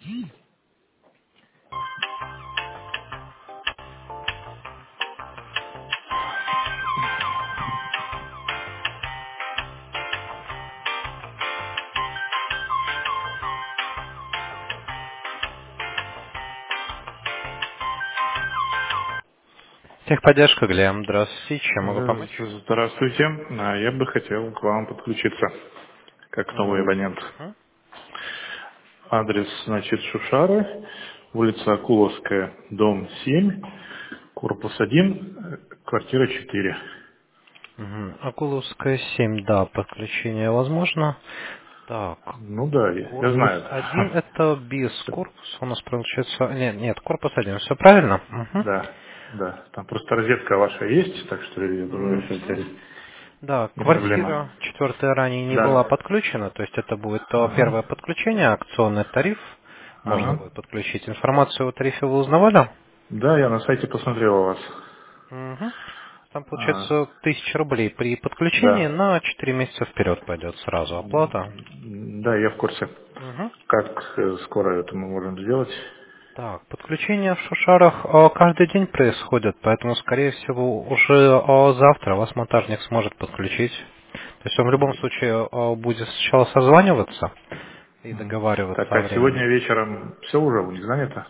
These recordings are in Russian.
Техподдержка, Глеб. Здравствуйте. Чем могу помочь? Здравствуйте. Я бы хотел к вам подключиться как новый абонент. Мгм. Адрес, значит, Шушары, улица Акуловская, дом 7, корпус 1, квартира 4. Мгм. Акуловская 7, да, подключение возможно. Так, Ну да, я корпус знаю. 1 это без корпуса. У нас получается... Нет, корпус 1, все правильно? Мгм. Да, да. Там просто розетка ваша есть, так что я думаю, что Мгм. это Да, не проблема. квартира четвертая ранее не была Да. подключена, то есть это будет первое Ага. подключение, акционный тариф. Можно Ага. будет подключить. Информацию о тарифе вы узнавали? Да, я на сайте посмотрел у вас. Мгм. Там А, получается 1000 рублей при подключении да. на 4 месяца вперед пойдет сразу оплата. Да, я в курсе. Мгм. Как скоро это мы можем сделать? Так, подключение в Шушарах каждый день происходит, поэтому, скорее всего, уже завтра вас монтажник сможет подключить. То есть он в любом случае будет сначала созваниваться и Мгм. договариваться Так, о а сегодня времени. вечером все уже у них занято?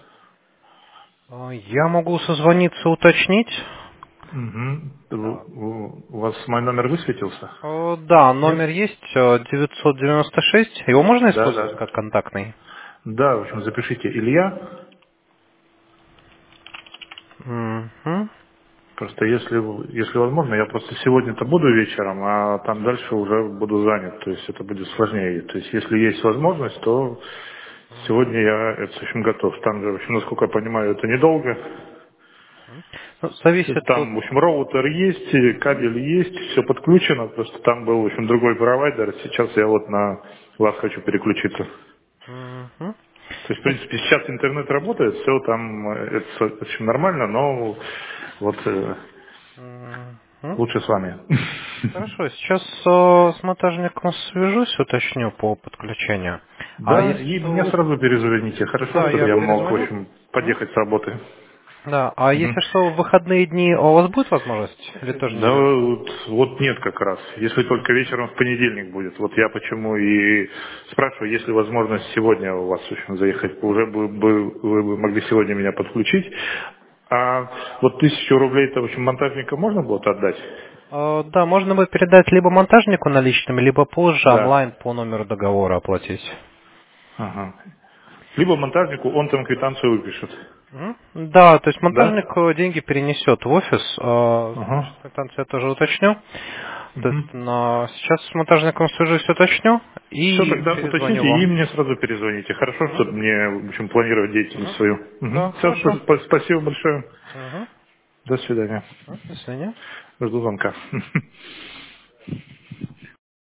Я могу созвониться, уточнить. Мгм. Да. У вас мой номер высветился? Да, Нет? номер есть, 996. Его можно Да, использовать да. как контактный? Да, в общем, запишите Илья. Мгм. Просто если возможно, я просто сегодня-то буду вечером, а там дальше уже буду занят. То есть это будет сложнее. То есть если есть возможность, то сегодня я, это, в общем, готов. Там же, в общем, насколько я понимаю, это недолго. Ну, зависит от... Там, в общем, роутер есть, и кабель есть, все подключено, просто там был, в общем, другой провайдер, сейчас я вот на вас хочу переключиться. Мгм. То есть, в Ну, принципе, сейчас интернет работает, все там, это, в общем, нормально, но вот мгм. лучше с вами. Хорошо, сейчас с монтажником свяжусь, уточню по подключению. А Да, если и мне что... сразу перезвоните, хорошо, Да, чтобы я я мог, в перезвоню. общем, М? подъехать с работы. Да, а Мгм. если что, в выходные дни у вас будет возможность или тоже не Да, обязательно? вот нет как раз. Если только вечером в понедельник будет. Вот я почему и спрашиваю, есть ли возможность сегодня у вас в общем, заехать. Уже вы бы могли сегодня меня подключить. А вот 1000 рублей-то, в общем, монтажника можно будет отдать? Да, можно будет передать либо монтажнику наличными, либо позже Да. онлайн по номеру договора оплатить. Ага. Либо монтажнику, он там квитанцию выпишет. Мгм. Да, то есть монтажник Да? деньги перенесет в офис. Ага. Насчет квитанции я тоже уточню. То есть Угу. сейчас с монтажником свяжусь, уточню Все, и тогда перезвоню уточните и вам. мне сразу перезвоните. Хорошо, Мгм. чтобы мне, в общем, планировать деятельность Мгм. свою. Да, Все, хорошо. спасибо большое. Мгм. До свидания. До свидания. Жду звонка.